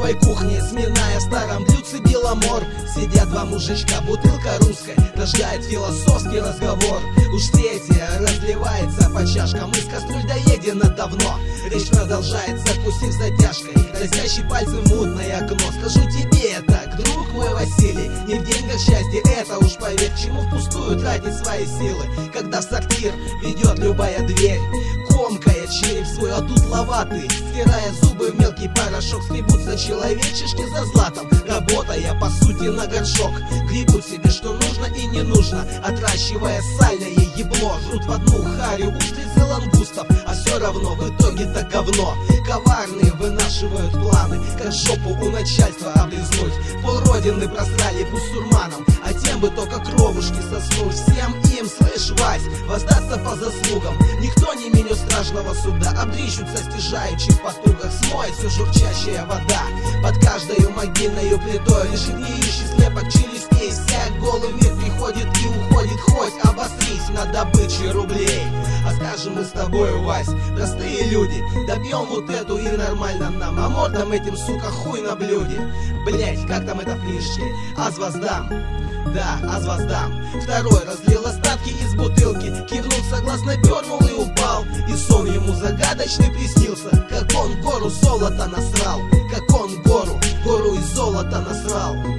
новой кухне, сминая в старом блюдце беломор. Сидят два мужичка, бутылка русской, рождает философский разговор. Уж третья разливается по чашкам, из кастрюль доедено давно. Речь продолжает, закусив затяжкой, разящий пальцем в мутное окно. Скажу тебе это, друг мой Василий, не в деньгах счастье, это уж поверь. К чему впустую тратить свои силы, когда в сортир ведет любая дверь? Комкая череп свой одутловатый, стирая зубы в мелкий порошок, скребутся человечешки за златом, работая по сути на горшок. Гребут себе что нужно и не нужно, отращивая сальное ебло. Жрут в одну харю устриц и лангустов, а все равно в итоге-то говно. Коварные вынашивают планы, как жопу у начальства облизнуть. Полродины просрали бусурманам, а тем бы только кровушки соснуть. Всем им, слышь, Вась, воздастся по заслугам. Никто не меню страшного суда, обрищутся стяжаючи в потугах. Смоет все журчащая вода под каждою могильною плитой. Лежит гниющий слепок челюстей, вся голый мир приходит и уходит. Хоть обострись на добыче рублей. А скажем мы с тобой, Вась, простые люди, добьем вот эту и нормально нам, а мордам этим, сука, хуй на блюде. Блять, как там это в книжке? Аз воздам. Да, аз воздам. Второй разлил остатки из бутылки, кивнул согласно, пернул и упал. И сон ему загадочный приснился, как он гору золота насрал, как он гору из золота насрал.